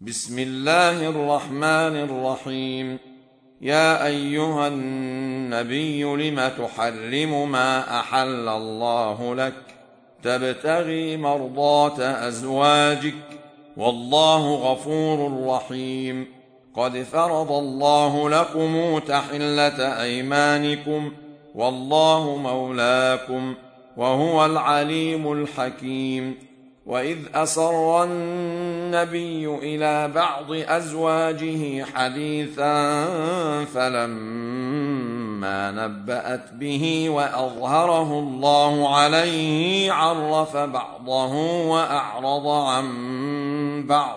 بسم الله الرحمن الرحيم. يا أيها النبي لم تحرم ما أحل الله لك تبتغي مرضات أزواجك والله غفور رحيم. قد فرض الله لكم تحلة أيمانكم والله مولاكم وهو العليم الحكيم. وإذ أسر النبي إلى بعض أزواجه حديثا فلما نبأت به وأظهره الله عليه عرف بعضه وأعرض عن بعض،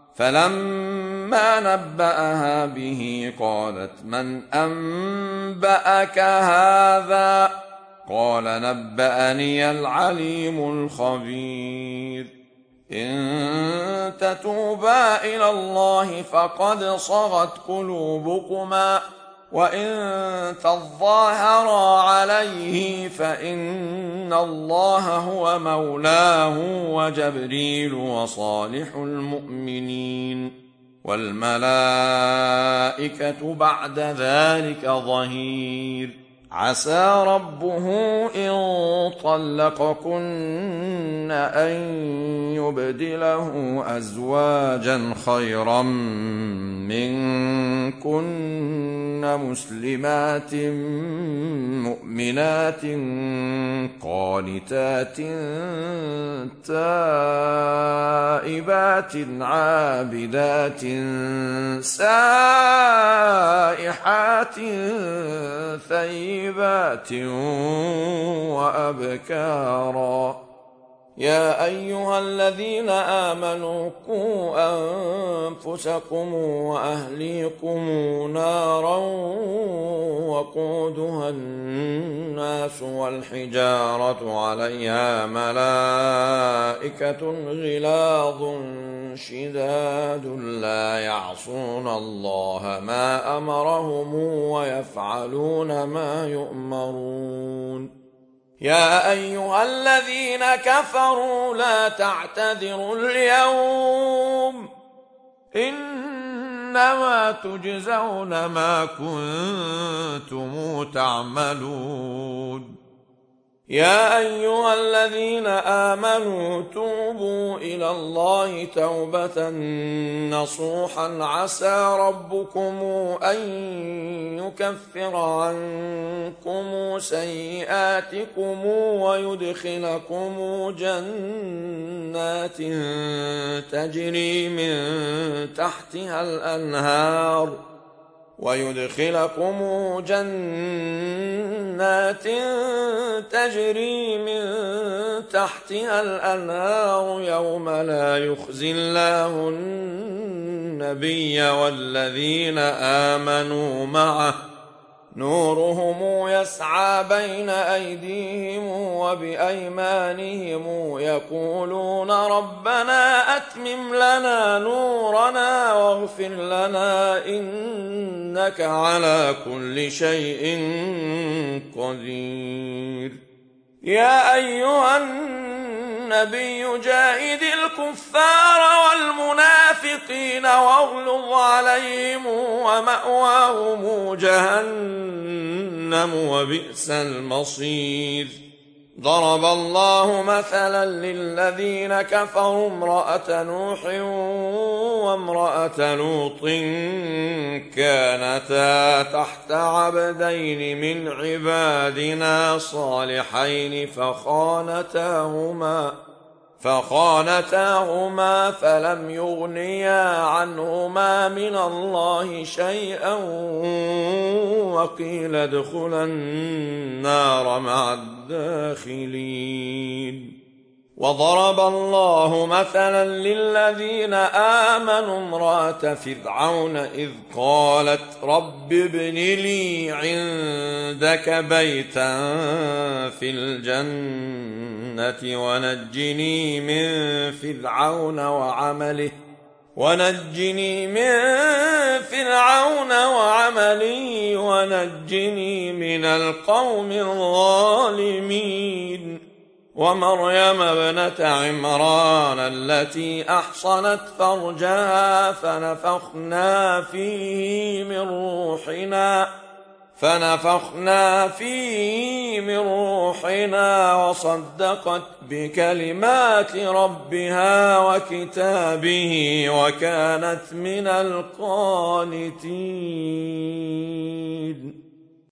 فلما نبأها به قالت من أنبأك هذا؟ قال نبأني العليم الخبير. إن تتوبا إلى الله فقد صغت قلوبكما وإن تظاهرا عليه فإن الله هو مولاه وجبريل وصالح المؤمنين والملائكة بعد ذلك ظهير. عسى ربه إن طلقكن أن يبدله أزواجا خيرا منكن مسلمات مؤمنات قانتات تائبات عابدات سائحات ثيبات وأبكارا. يا أيها الذين آمنوا قوا أنفسكم وأهليكم نارا وقودها الناس والحجارة عليها ملائكة غلاظ شداد لا يعصون الله ما أمرهم ويفعلون ما يؤمرون. يا أيها الذين كفروا لا تعتذروا اليوم إنما تجزون ما كنتم تعملون. يا أيها الذين آمنوا توبوا إلى الله توبة نصوحا عسى ربكم أن يكفر عنكم سيئاتكم ويدخلكم جنات تجري من تحتها الأنهار يوم لا يخزي الله النبي والذين آمنوا معه نورهم يسعى بين أيديهم وبأيمانهم يقولون ربنا أتمم لنا نورنا واغفر لنا إنك على كل شيء قدير. يا أيها النبي جاهد الكفار والمنافقين واغلظ عليهم ومأواهم جهنم وبئس المصير. ضرب الله مثلا للذين كفروا امرأة نوح وامرأة لوط كانتا تحت عبدين من عبادنا صالحين فخانتاهما فلم يغنيا عنهما من الله شيئا وقيل ادخلا النار مع الداخلين. وضرب الله مثلا للذين آمنوا امرأة فرعون إذ قالت رب ابن لي عندك بيتا في الجنة ونجني من فرعون وعمله ونجني من القوم الظالمين. ومريم ابنة عمران التي أحصنت فرجها فنفخنا فيه من روحنا وصدقت بكلمات ربها وكتابه وكانت من القانتين.